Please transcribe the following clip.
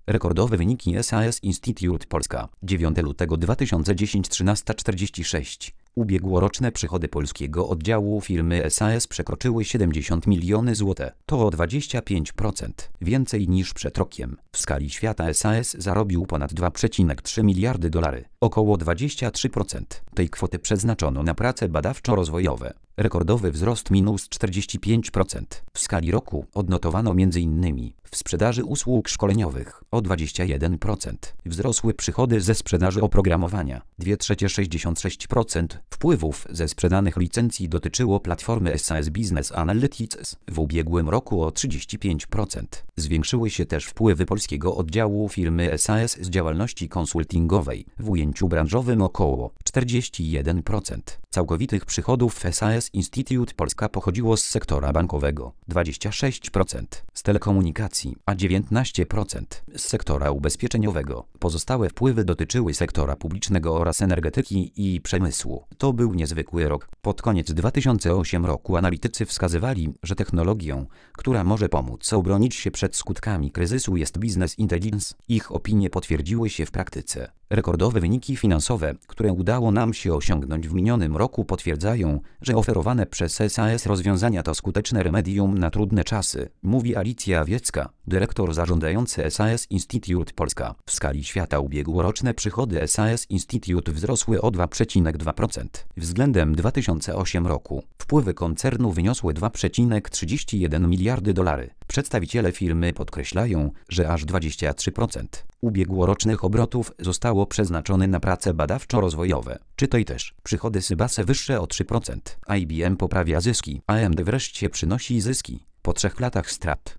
Rekordowe wyniki SAS Institute Polska. 9 lutego 2010 13:46. Ubiegłoroczne przychody polskiego oddziału firmy SAS przekroczyły 70 miliony złotych. To o 25% więcej niż przed rokiem. W skali świata SAS zarobił ponad 2,3 miliardy dolarów. Około 23% tej kwoty przeznaczono na prace badawczo-rozwojowe. Rekordowy wzrost minus 45%. W skali roku odnotowano m.in. w sprzedaży usług szkoleniowych o 21%. Wzrosły przychody ze sprzedaży oprogramowania 2/3 66%. Wpływów ze sprzedanych licencji dotyczyło platformy SAS Business Analytics w ubiegłym roku o 35%. Zwiększyły się też wpływy polskiego oddziału firmy SAS z działalności konsultingowej w ujęciu branżowym około 41%. Całkowitych przychodów SAS Institute Polska pochodziło z sektora bankowego 26%, z telekomunikacji a 19%, z sektora ubezpieczeniowego. Pozostałe wpływy dotyczyły sektora publicznego oraz energetyki i przemysłu. To był niezwykły rok. Pod koniec 2008 roku analitycy wskazywali, że technologią, która może pomóc obronić się przed skutkami kryzysu, jest business intelligence. Ich opinie potwierdziły się w praktyce. Rekordowe wyniki finansowe, które udało nam się osiągnąć w minionym roku, potwierdzają, że oferowane przez SAS rozwiązania to skuteczne remedium na trudne czasy, mówi Alicja Wiecka, dyrektor zarządzający SAS Institute Polska. W skali świata ubiegłoroczne przychody SAS Institute wzrosły o 2,2% względem 2008 roku. Wpływy koncernu wyniosły 2,31 miliardy dolarów. Przedstawiciele firmy podkreślają, że aż 23% ubiegłorocznych obrotów zostało przeznaczone na prace badawczo-rozwojowe. Czytaj też, przychody Sybase wyższe o 3%, IBM poprawia zyski, AMD wreszcie przynosi zyski po 3 latach strat.